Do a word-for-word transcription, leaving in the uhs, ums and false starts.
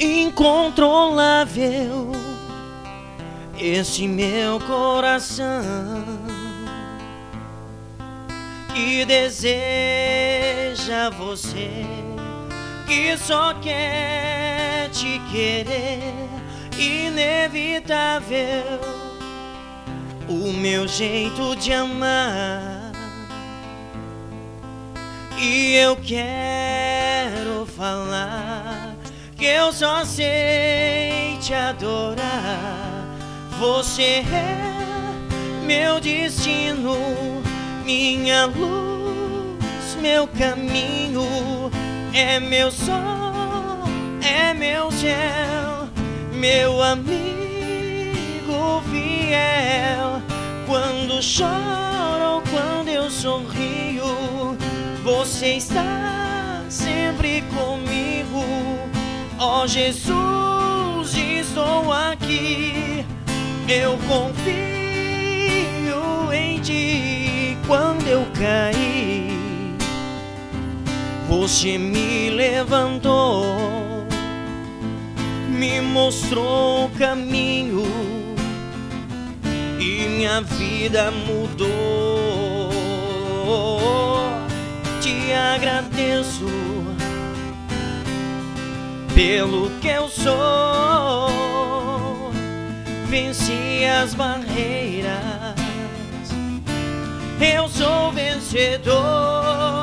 incontrolável esse meu coração que deseja você, que só quer te querer. Inevitável o meu jeito de amar, e eu quero falar que eu só sei te adorar. Você é meu destino, minha luz, meu caminho, é meu sol, é meu céu, meu amigo fiel. Quando choro ou quando eu sorrio, você está sempre comigo. Ó Jesus, estou aqui, eu confio em ti. Quando eu caí, você me levantou, me mostrou o caminho e minha vida mudou. Te agradeço pelo que eu sou, venci as barreiras, eu sou vencedor.